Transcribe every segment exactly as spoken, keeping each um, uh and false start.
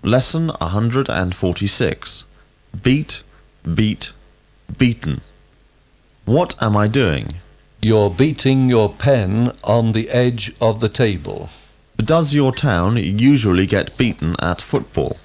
Lesson one hundred forty-six. Beat, beat, beaten. What am I doing? You're beating your pen on the edge of the table. Does your town usually get beaten at football?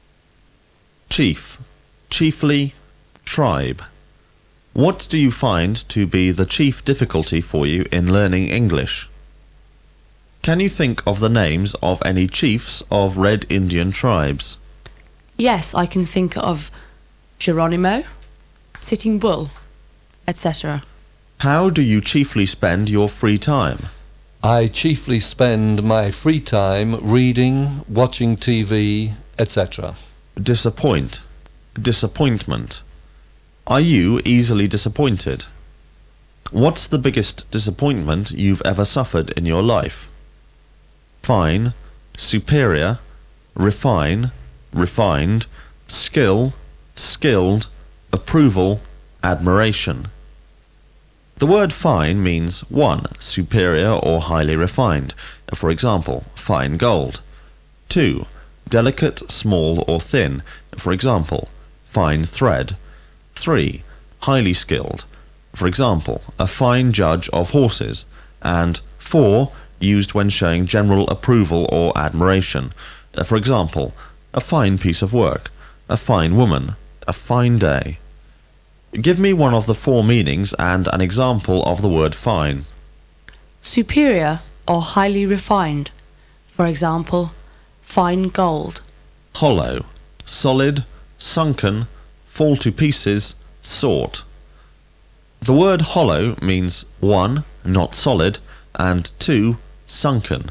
Chief, chiefly, tribe. What do you find to be the chief difficulty for you in learning English? Can you think of the names of any chiefs of Red Indian tribes? Yes, I can think of Geronimo, Sitting Bull, et cetera. How do you chiefly spend your free time? I chiefly spend my free time reading, watching T V, et cetera. Disappoint, disappointment. Are you easily disappointed? What's the biggest disappointment you've ever suffered in your life? Fine, superior, refine, refined, skill, skilled, approval, admiration. The word fine means one, superior or highly refined, for example, fine gold. two, delicate, small or thin, for example, fine thread. three, highly skilled, for example, a fine judge of horses. And four, used when showing general approval or admiration, for example, a fine piece of work, a fine woman, a fine day. Give me one of the four meanings and an example of the word fine. Superior or highly refined. For example, fine gold. Hollow, solid, sunken, fall to pieces, sort. The word hollow means one, not solid, and two, sunken.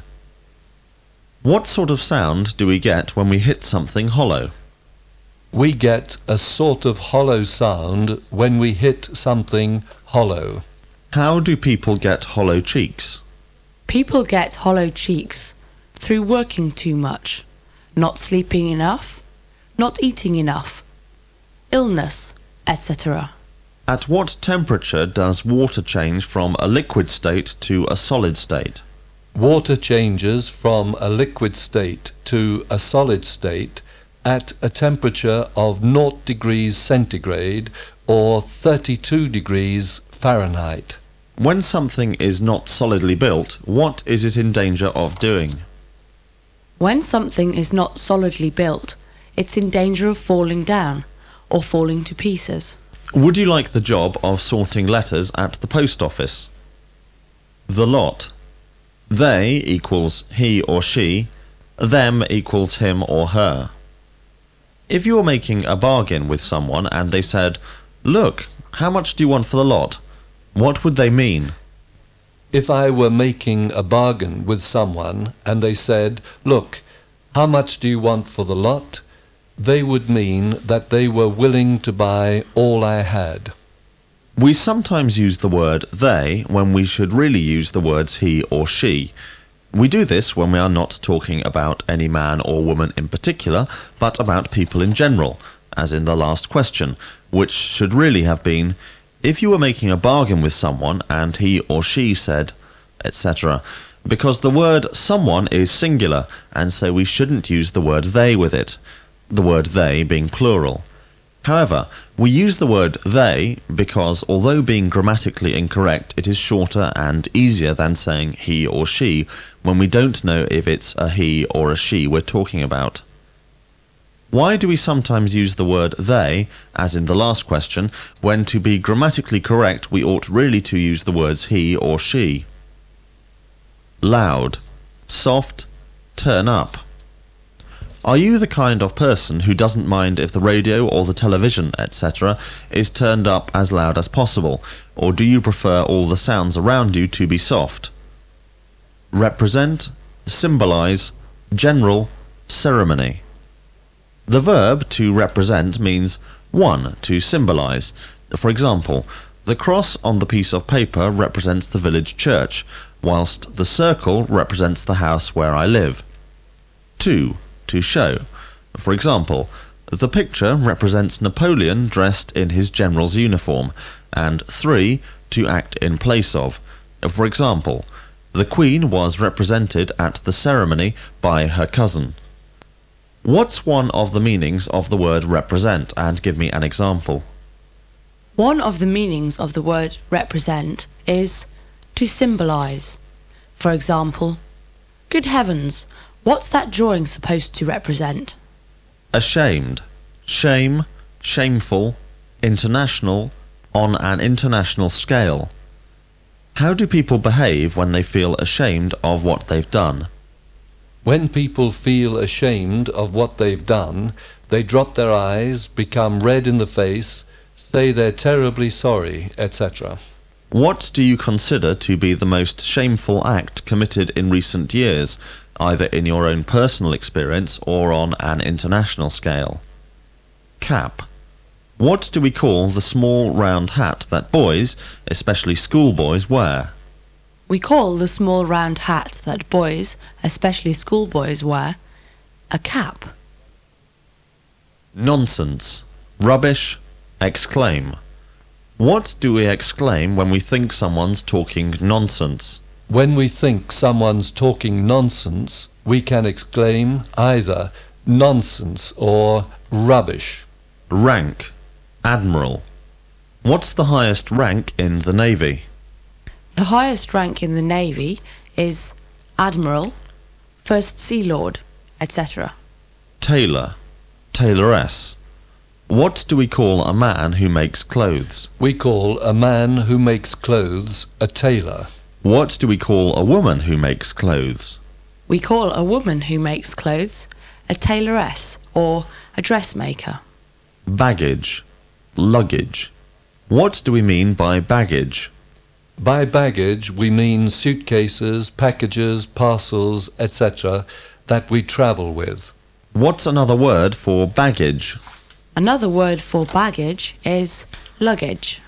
What sort of sound do we get when we hit something hollow? We get a sort of hollow sound when we hit something hollow. How do people get hollow cheeks? People get hollow cheeks through working too much, not sleeping enough, not eating enough, illness, et cetera. At what temperature does water change from a liquid state to a solid state? Water changes from a liquid state to a solid state at a temperature of zero degrees centigrade or thirty-two degrees Fahrenheit. When something is not solidly built, what is it in danger of doing? When something is not solidly built, it's in danger of falling down or falling to pieces. Would you like the job of sorting letters at the post office? The lot. They equals he or she, them equals him or her. If you were making a bargain with someone and they said, "Look, how much do you want for the lot?" what would they mean? If I were making a bargain with someone and they said, "Look, how much do you want for the lot?" they would mean that they were willing to buy all I had. We sometimes use the word they when we should really use the words he or she. We do this when we are not talking about any man or woman in particular, but about people in general, as in the last question, which should really have been, if you were making a bargain with someone and he or she said, et cetera, because the word someone is singular, and so we shouldn't use the word they with it, the word they being plural. However, we use the word they because, although being grammatically incorrect, it is shorter and easier than saying he or she when we don't know if it's a he or a she we're talking about. Why do we sometimes use the word they, as in the last question, when to be grammatically correct we ought really to use the words he or she? Loud, soft, turn up. Are you the kind of person who doesn't mind if the radio or the television, et cetera, is turned up as loud as possible, or do you prefer all the sounds around you to be soft? Represent, symbolize, general, ceremony. The verb to represent means one, to symbolize. For example, the cross on the piece of paper represents the village church, whilst the circle represents the house where I live. Two, to show. For example, the picture represents Napoleon dressed in his general's uniform, and three, to act in place of. For example, the Queen was represented at the ceremony by her cousin. What's one of the meanings of the word represent, and give me an example? One of the meanings of the word represent is to symbolize. For example, good heavens, what's that drawing supposed to represent? Ashamed, shame, shameful, international, on an international scale. How do people behave when they feel ashamed of what they've done? When people feel ashamed of what they've done, they drop their eyes, become red in the face, say they're terribly sorry, et cetera. What do you consider to be the most shameful act committed in recent years, either in your own personal experience or on an international scale? Cap. What do we call the small round hat that boys, especially schoolboys, wear? We call the small round hat that boys, especially schoolboys, wear a cap. Nonsense. Rubbish. Exclaim. What do we exclaim when we think someone's talking nonsense? When we think someone's talking nonsense, we can exclaim either nonsense or rubbish. Rank. Admiral. What's the highest rank in the Navy? The highest rank in the Navy is Admiral, First Sea Lord, et cetera. Tailor. Tailoress. What do we call a man who makes clothes? We call a man who makes clothes a tailor. What do we call a woman who makes clothes? We call a woman who makes clothes a tailoress or a dressmaker. Baggage. Luggage. What do we mean by baggage? By baggage we mean suitcases, packages, parcels, et cetera that we travel with. What's another word for baggage? Another word for baggage is luggage.